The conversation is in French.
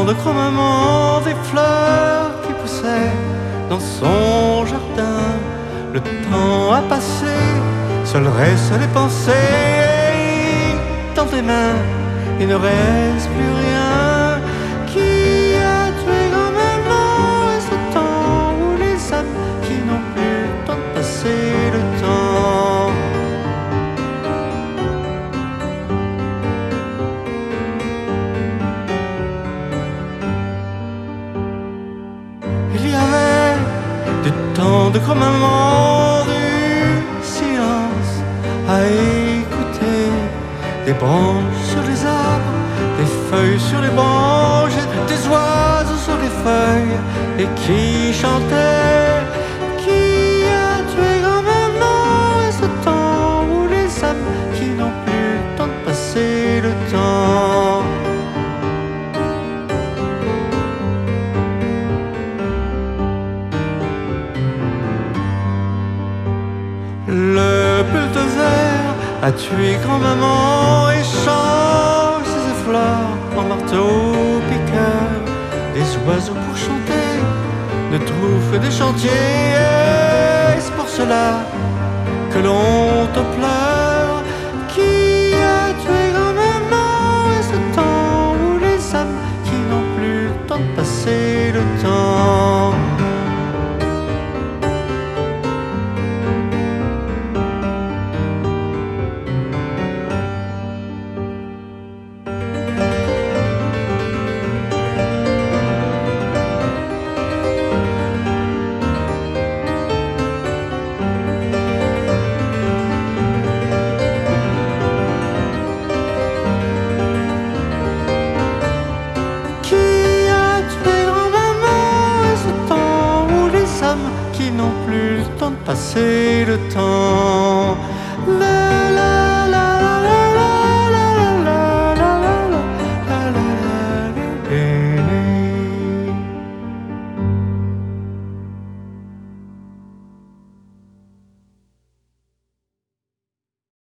de grand-maman, des fleurs qui poussaient dans son jardin. Le temps a passé, seul restent les pensées. Dans tes mains, il ne reste plus rien. Qui a tué grand-maman? Et ce temps où les âmes qui n'ont plus le temps de passer le temps. Il y avait du temps de grand-maman, du silence à écouter, des branches sur les arbres, des feuilles sur les branches, et des oiseaux sur les feuilles, et qui chantaient. Qui a tué grand-maman? Et ce temps où les âmes qui n'ont plus le temps de passer le temps. Le bulldozer a tué grand-maman et change ses fleurs en marteau-piqueur. Des oiseaux pour chanter ne trouvent que des chantiers, et c'est pour cela que l'on te pleure. Qui a tué grand-maman? Et ce temps où les âmes qui n'ont plus le temps de passer le temps. Qui n'ont plus le temps de passer le temps.